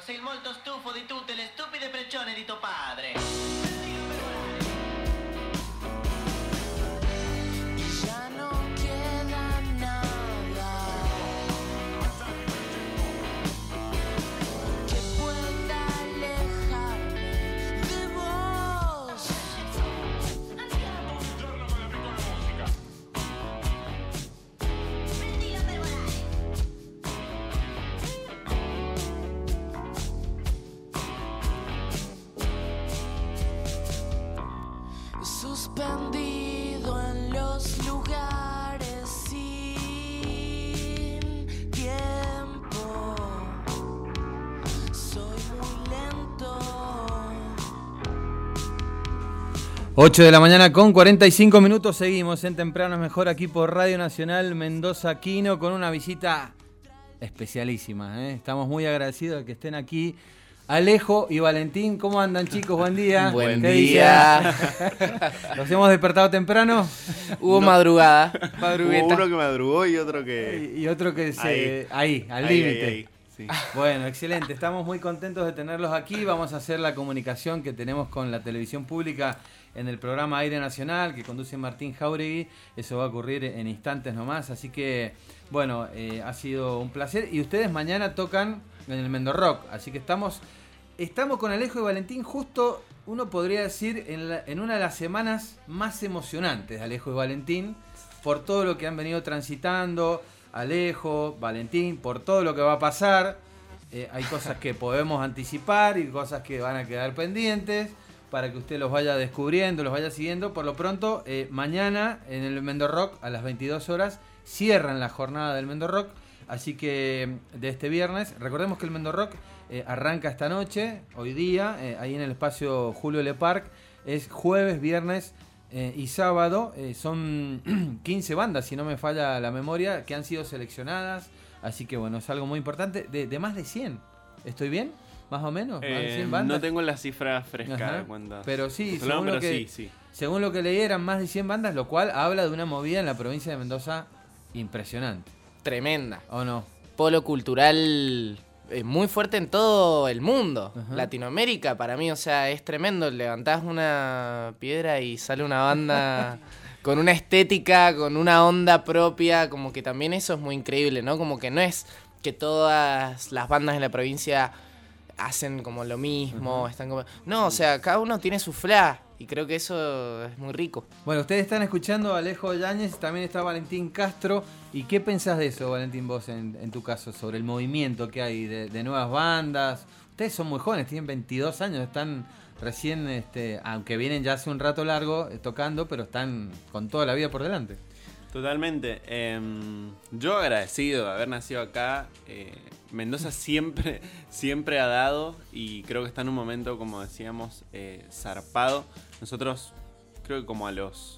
sei molto stufo di tutte le stupide preccione di tuo padre. Ya no queda nada que pueda alejarme de vos. Buongiorno con la piccola musica. Suspendido en los lugares sin tiempo. Soy muy lento. 8 de la mañana con 45 minutos, seguimos en Temprano es Mejor aquí por Radio Nacional Mendoza Quino con una visita especialísima, ¿eh? Estamos muy agradecidos de que estén aquí Alejo y Valentín. ¿Cómo andan, chicos? Buen día. Buen ¿Qué día. dicen? ¿Los hemos despertado temprano? Hubo madrugada, Hubo madrugueta. uno que madrugó y otro que... Y otro que se... Ahí, al Ahí, límite. ahí, sí. Bueno, excelente. Estamos muy contentos de tenerlos aquí. Vamos a hacer la comunicación que tenemos con la televisión pública en el programa Aire Nacional que conduce Martín Jauregui. Eso va a ocurrir en instantes nomás. Así que, bueno, ha sido un placer. Y ustedes mañana tocan en el Mendorrock. Así que estamos con Alejo y Valentín justo, uno podría decir, en una de las semanas más emocionantes de Alejo y Valentín, por todo lo que han venido transitando, Alejo, Valentín, por todo lo que va a pasar. Hay cosas que podemos anticipar y cosas que van a quedar pendientes para que usted los vaya descubriendo, los vaya siguiendo. Por lo pronto, mañana en el Mendorrock a las 22 horas cierran la jornada del Mendorrock. Así que de este viernes, recordemos que el Mendorrock arranca esta noche, hoy día, ahí en el espacio Julio Le Parc. Es jueves, viernes y sábado. Son 15 bandas, si no me falla la memoria, que han sido seleccionadas. Así que bueno, es algo muy importante. De más de 100. ¿Estoy bien? ¿Más o menos? ¿Más de 100 bandas? No tengo la cifra fresca Ajá. de cuántas. Pero sí, No, según, pero lo que, sí. según lo que leí eran más de 100 bandas, lo cual habla de una movida en la provincia de Mendoza impresionante. Tremenda. ¿O no? Polo cultural muy fuerte en todo el mundo. Ajá. Latinoamérica, para mí, o sea, es tremendo. Levantás una piedra y sale una banda con una estética, con una onda propia. Como que también eso es muy increíble, ¿no? Como que no es que todas las bandas de la provincia hacen como lo mismo, están como... No, o sea, cada uno tiene su flash y creo que eso es muy rico. Bueno, ustedes están escuchando a Alejo Yáñez, también está Valentín Castro. ¿Y qué pensás de eso, Valentín, vos en tu caso, sobre el movimiento que hay de nuevas bandas? Ustedes son muy jóvenes, tienen 22 años, están recién, aunque vienen ya hace un rato largo tocando, pero están con toda la vida por delante. Totalmente. Yo agradecido de haber nacido acá. Mendoza siempre ha dado y creo que está en un momento, como decíamos, zarpado. Nosotros creo que como a los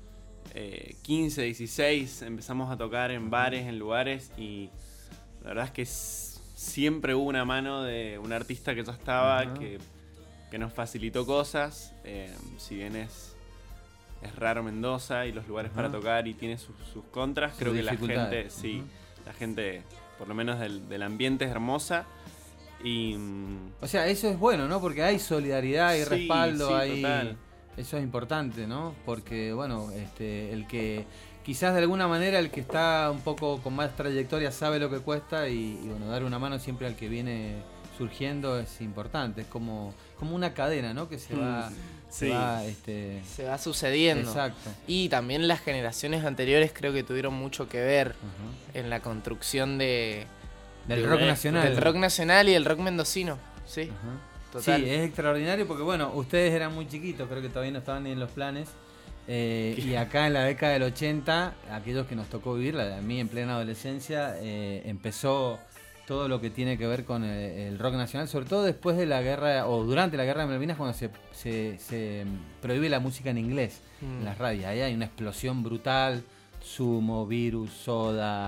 15, 16 empezamos a tocar en bares, en lugares, y la verdad es que siempre hubo una mano de un artista que ya estaba, Ajá. que nos facilitó cosas. Si bien es raro Mendoza y los lugares Ajá. para tocar y tiene sus contras, Sus creo que la dificultades. gente, Ujú. la gente, por lo menos del ambiente, es hermosa. Y O sea, eso es bueno, ¿no? Porque hay solidaridad, hay Sí, respaldo, sí, hay... total. Eso es importante, ¿no? Porque, bueno, el que... Quizás de alguna manera el que está un poco con más trayectoria sabe lo que cuesta y bueno, dar una mano siempre al que viene surgiendo es importante. Es como una cadena, ¿no? Que se va... Sí. Se va sucediendo. Exacto. Y también las generaciones anteriores creo que tuvieron mucho que ver Ajá. en la construcción del Rock nacional. rock nacional y el rock mendocino. Sí, Ajá. total. Sí, es extraordinario porque, bueno, ustedes eran muy chiquitos, creo que todavía no estaban ni en los planes. Y acá en la década del 80, aquellos que nos tocó vivir, la de a mí en plena adolescencia, empezó todo lo que tiene que ver con el rock nacional, sobre todo después de la guerra, o durante la guerra de Malvinas, cuando se prohíbe la música en inglés en las radios. Ahí hay una explosión brutal, Sumo, Virus, Soda,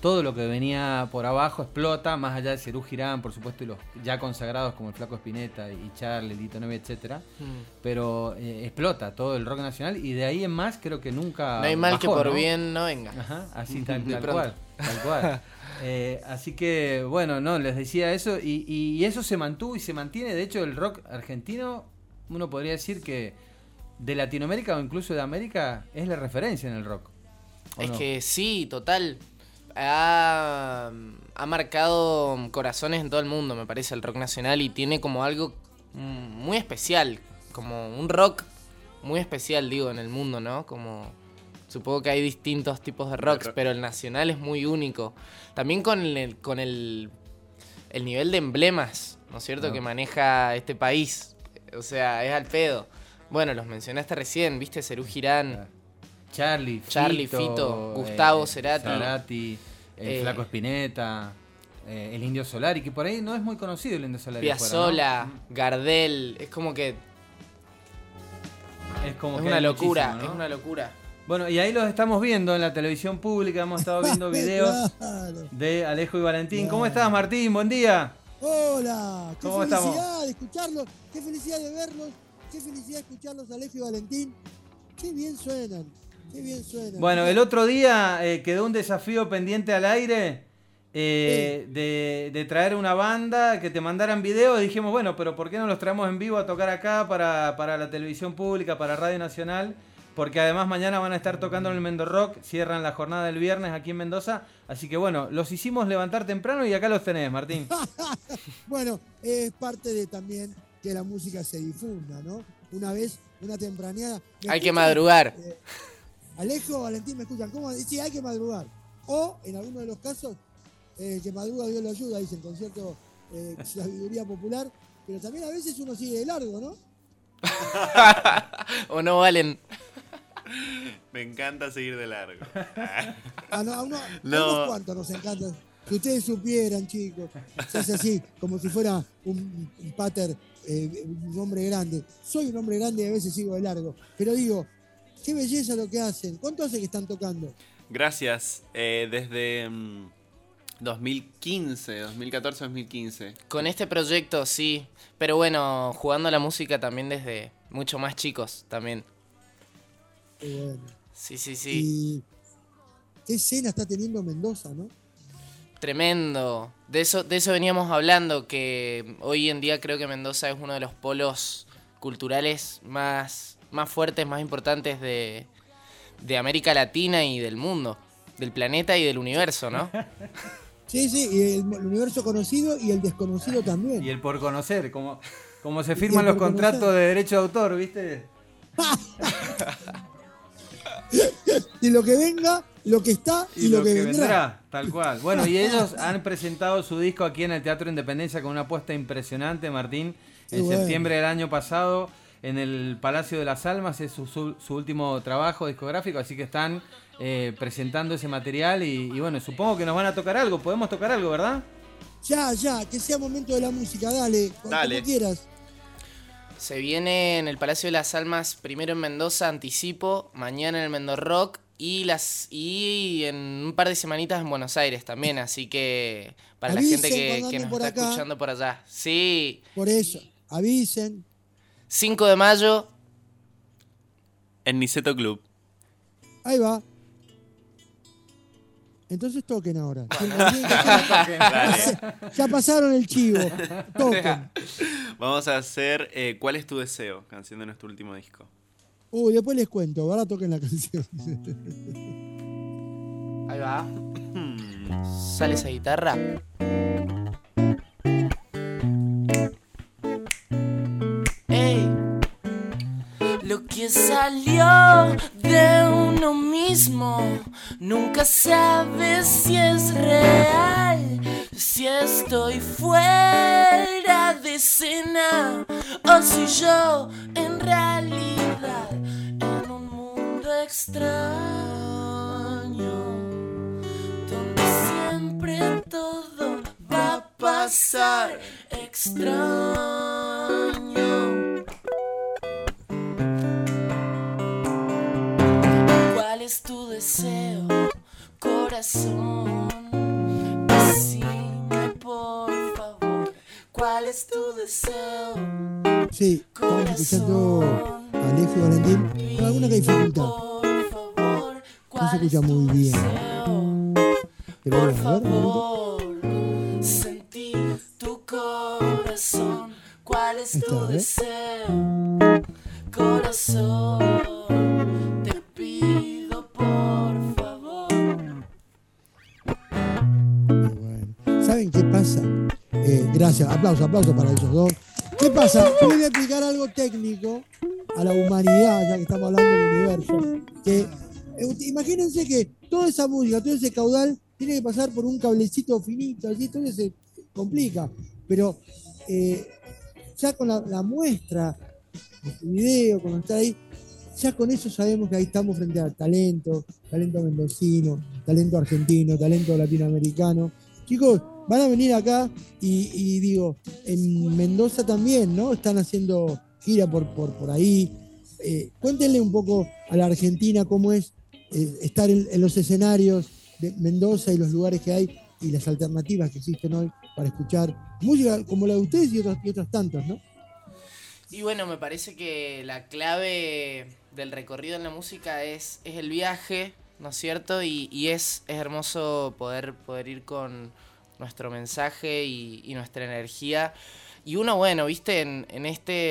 todo lo que venía por abajo explota, más allá de Serú Girán, por supuesto, y los ya consagrados como el Flaco Spinetta y Charlie, Lito Nevia, etcétera. Pero explota todo el rock nacional y de ahí en más creo que nunca No hay mal bajó, que por ¿no? bien no venga. Ajá, así tal pronto. cual. Tal cual. Así que, bueno, no, les decía eso y eso se mantuvo y se mantiene. De hecho, el rock argentino, uno podría decir que de Latinoamérica o incluso de América es la referencia en el rock. ¿O Es no? que sí, total. Ha marcado corazones en todo el mundo, me parece, el rock nacional. Y tiene como algo muy especial. Como un rock muy especial, digo, en el mundo, ¿no? Como... Supongo que hay distintos tipos de rocks, pero el nacional es muy único. También con el nivel de emblemas, ¿no es cierto?, que maneja este país. O sea, es al pedo. Bueno, los mencionaste recién, ¿viste? Serú Girán, Charlie, Fito, Gustavo Cerati, el Flaco Spinetta, el Indio Solari, que por ahí no es muy conocido el Indio Solari. Piazzolla, afuera, Gardel. Es como que ¿no? Es como es que una hay locura, muchísimo, ¿no? es una locura. Bueno, y ahí los estamos viendo en la televisión pública, hemos estado viendo videos Claro. de Alejo y Valentín. Claro. ¿Cómo estás, Martín? Buen día. Hola, qué ¿Cómo felicidad estamos? de escucharlos, qué felicidad de verlos, qué felicidad de escucharlos, Alejo y Valentín. Qué bien suenan, qué bien suenan. Bueno, el otro día quedó un desafío pendiente al aire de traer una banda, que te mandaran videos. Dijimos, bueno, pero ¿por qué no los traemos en vivo a tocar acá para la televisión pública, para Radio Nacional? Porque además mañana van a estar tocando en el Mendo Rock, cierran la jornada del viernes aquí en Mendoza. Así que bueno, los hicimos levantar temprano y acá los tenés, Martín. Bueno, es parte de también que la música se difunda, ¿no? Una tempraneada. ¿Me Hay que escuchan? madrugar. Alejo, Valentín, ¿me escuchan? ¿Cómo? Sí, hay que madrugar. O, en algunos de los casos, que madruga Dios lo ayuda, dice el concierto Sabiduría Popular. Pero también a veces uno sigue de largo, ¿no? O no valen. Me encanta seguir de largo. A No. unos cuantos nos encanta. Si ustedes supieran, chicos, se hace así, como si fuera un pater, un hombre grande. Soy un hombre grande y a veces sigo de largo. Pero digo, qué belleza lo que hacen. ¿Cuánto hace que están tocando? Gracias. Desde 2014-2015. Con este proyecto, sí. Pero bueno, jugando a la música también desde mucho más chicos también. Qué bueno. Sí. Y qué escena está teniendo Mendoza, ¿no? Tremendo. De eso veníamos hablando, que hoy en día creo que Mendoza es uno de los polos culturales más fuertes, más importantes de América Latina y del mundo, del planeta y del universo, ¿no? Sí, y el universo conocido y el desconocido también. Y el por conocer, como se firman los contratos de derecho de autor, ¿viste? Y lo que venga, lo que está y lo que vendrá. Tal cual. Bueno, y ellos han presentado su disco aquí en el Teatro Independencia con una apuesta impresionante, Martín. Qué En bueno. septiembre del año pasado, en el Palacio de las Almas, es su último trabajo discográfico, así que están presentando ese material y bueno, supongo que nos van a tocar algo. Podemos tocar algo, ¿verdad? Ya, que sea momento de la música, dale, Dale. como quieras. Se viene en el Palacio de las Almas, primero en Mendoza, anticipo, mañana en el Mendo Rock y en un par de semanitas en Buenos Aires también, así que para Avisen la gente cuando que anden nos por está acá. escuchando por allá. Sí, Por eso, avisen. 5 de mayo, En Niceto Club. Ahí va. Entonces toquen ahora. Ya pasaron el chivo. Toquen. Vamos a hacer ¿Cuál es tu deseo? Canción de nuestro último disco. Uy, después les cuento. Ahora toquen la canción. ahí va. Sale esa guitarra. ¡Ey! Lo que salió de uno mismo nunca sabes si es real, si estoy fuera de escena o si yo en realidad en un mundo extraño donde siempre todo va a pasar extraño. ¿Cuál es tu deseo, corazón? ¿cuál es tu deseo? Sí, estamos escuchando a Alejo y Valentín con alguna dificultad. Por favor, No se escucha muy bien. Pero por bueno, a ver, un momento. favor, sentí tu corazón. ¿Cuál es Ahí tu está, deseo? Corazón, te pido por favor. Bueno. ¿Saben qué pasa? Gracias, aplauso para esos dos. ¿Qué pasa? Yo les voy a explicar algo técnico a la humanidad, ya que estamos hablando del universo. Que, imagínense que toda esa música, todo ese caudal, tiene que pasar por un cablecito finito, así, todo se complica. Pero ya con la muestra de tu video, cuando está ahí, ya con eso sabemos que ahí estamos frente a talento mendocino, talento argentino, talento latinoamericano. Chicos, van a venir acá y digo, en Mendoza también, ¿no? Están haciendo gira por ahí. Cuéntenle un poco a la Argentina cómo es estar en los escenarios de Mendoza y los lugares que hay y las alternativas que existen hoy para escuchar música como la de ustedes y otras tantas, ¿no? Y bueno, me parece que la clave del recorrido en la música es el viaje, ¿no es cierto? Y es hermoso poder ir con nuestro mensaje y nuestra energía. Y uno, bueno, viste, en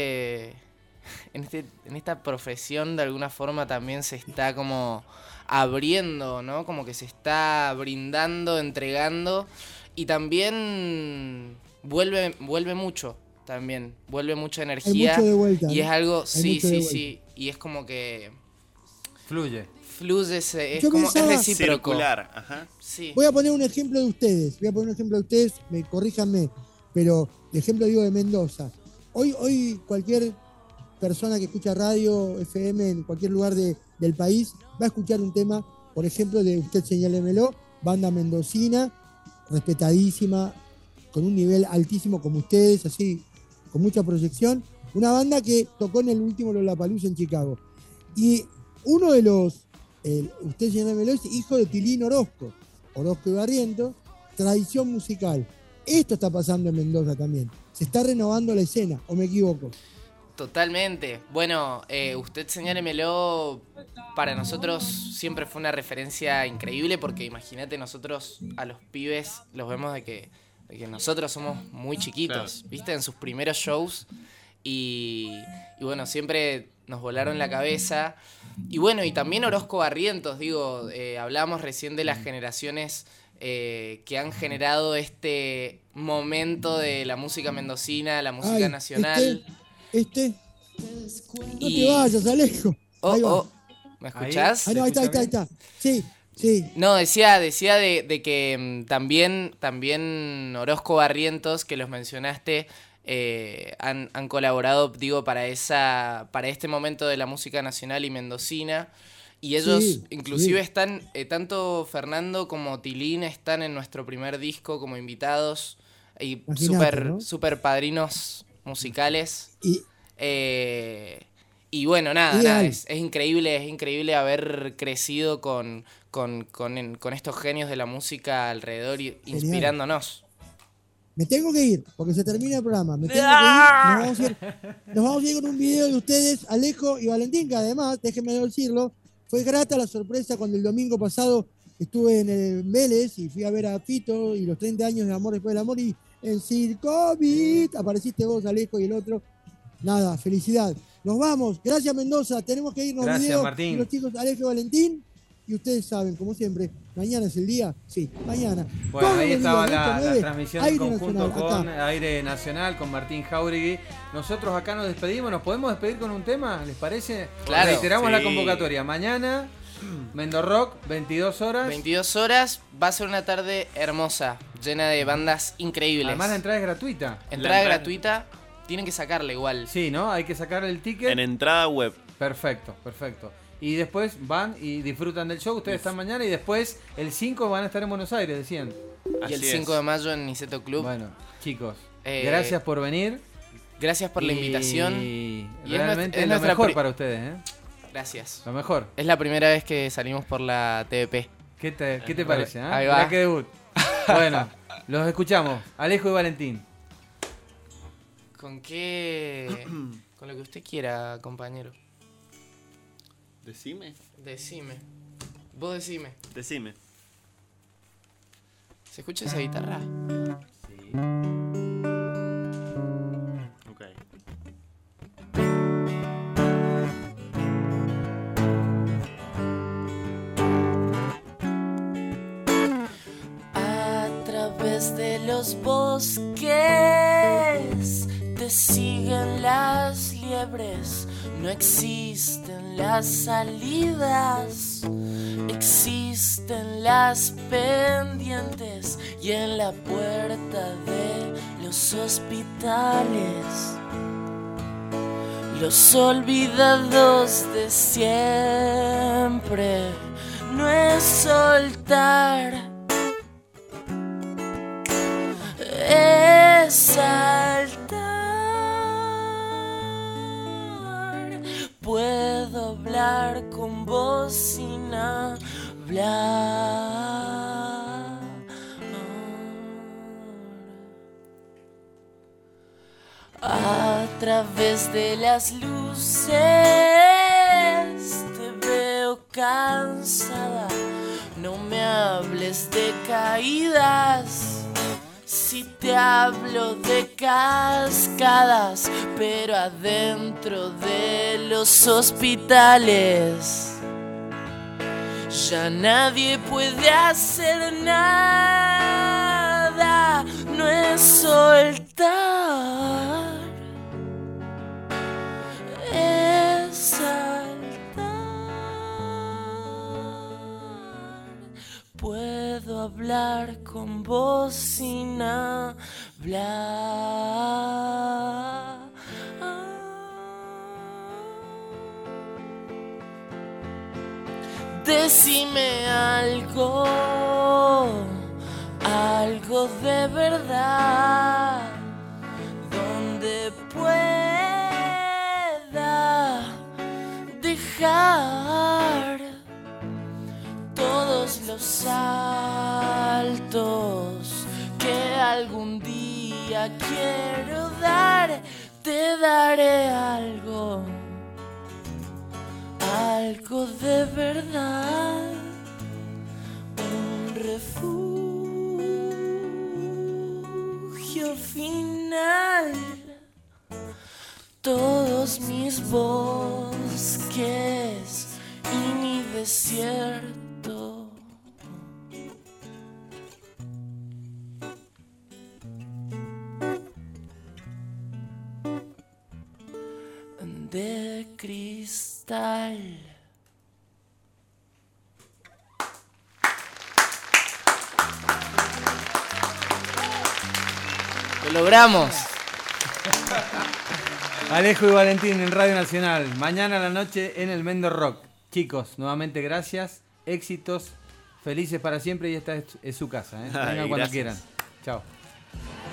esta profesión de alguna forma también se está como abriendo, ¿no? Como que se está brindando, entregando. Y también vuelve mucho. También vuelve mucha energía. Hay mucho de vuelta. Y es algo, Hay sí. mucho de vuelta. Y es como que Fluye. es Yo como pensaba- es recíproco. Circular, ajá. Sí. Voy a poner un ejemplo de ustedes, corríjanme, pero el ejemplo digo de Mendoza. Hoy cualquier persona que escucha radio, FM, en cualquier lugar del país, va a escuchar un tema, por ejemplo, de Usted Señálemelo, banda mendocina, respetadísima, con un nivel altísimo como ustedes, así, con mucha proyección. Una banda que tocó en el último Lollapalooza en Chicago. Y uno de los, Usted Señálemelo, es hijo de Tilín Orozco y Barrientos, tradición musical. Esto está pasando en Mendoza también. Se está renovando la escena, ¿o me equivoco? Totalmente. Bueno, Usted Señálemelo para nosotros siempre fue una referencia increíble porque imagínate, nosotros a los pibes los vemos de que nosotros somos muy chiquitos, Claro. ¿viste? En sus primeros shows y bueno, siempre nos volaron la cabeza. Y bueno, y también Orozco Barrientos, digo, hablábamos recién de las generaciones que han generado este momento de la música mendocina, la música Ay, nacional. No te vayas, Alejo. Ahí va. ¿Me escuchás? Ah, no, ahí está. Sí. No, decía de que también Orozco Barrientos, que los mencionaste, han colaborado, digo, para este momento de la música nacional y mendocina. Y ellos Sí, inclusive sí. están, tanto Fernando como Tilín están en nuestro primer disco como invitados y Imaginate, super ¿no? padrinos musicales. Y Y bueno, nada, Ideal. es increíble haber crecido con estos genios de la música alrededor y Genial. inspirándonos. me tengo que ir, porque se termina el programa. Me tengo que ir. Nos vamos a ir con un video de ustedes, Alejo y Valentín, que además, déjenme decirlo, fue grata la sorpresa cuando el domingo pasado estuve en el Vélez y fui a ver a Fito y los 30 años de Amor Después del Amor, y en Circo Beat apareciste vos, Alejo, y el otro. Nada, felicidad. Nos vamos. Gracias, Mendoza. Tenemos que irnos. Gracias, video Martín. de los chicos Alejo y Valentín. Y ustedes saben, como siempre, mañana es el día. Sí, mañana. Bueno, Todos ahí los estaba días, la 9, transmisión en Aire conjunto Nacional, con acá. Aire Nacional, con Martín Jauregui. Nosotros acá nos despedimos. ¿Nos podemos despedir con un tema? ¿Les parece? Claro. Reiteramos Sí. la convocatoria. Mañana, Mendorrock, 22 horas. 22 horas, va a ser una tarde hermosa, llena de bandas increíbles. Además, la entrada es gratuita. Entrada La entrada- gratuita, tienen que sacarla igual. Sí, ¿no? Hay que sacar el ticket. En entrada web. Perfecto. Y después van y disfrutan del show. Ustedes están mañana y después el 5 van a estar en Buenos Aires, decían. Y el Así 5 es. de mayo en Niceto Club. Bueno, chicos, Eh, gracias por venir. Gracias por la invitación. Y es realmente nuestra- es es lo nuestra mejor pri- para ustedes, ¿eh? Gracias. Lo mejor. Es la primera vez que salimos por la TVP. ¿Qué te parece? Ahí ¿eh? va. Mirá qué debut. Bueno, los escuchamos. Alejo y Valentín. ¿Con qué? Con lo que usted quiera, compañero. Decime. Decime. Vos decime. Decime. ¿Se escucha esa guitarra? Sí. Ok. A través de los bosques te siguen las liebres. No existen las salidas, existen las pendientes. Y en la puerta de los hospitales, los olvidados de siempre. No es soltar, es saltar. Puedo hablar con vos sin hablar. A través de las luces te veo cansada. No me hables de caídas, si te hablo de cascadas, pero adentro de los hospitales ya nadie puede hacer nada. No es soltar, es saltar. Puedo hablar con vos sin hablar. Decime algo, algo de verdad, donde pueda dejar todos los saltos que algún día quiero dar. Te daré algo, algo de verdad, un refugio final. Todos mis bosques y mi desierto. De cristal. ¡Lo logramos! Alejo y Valentín en Radio Nacional. Mañana a la noche en el Mendo Rock. Chicos, nuevamente gracias. Éxitos. Felices para siempre y esta es su casa. Vengan cuando Gracias. quieran. Chao.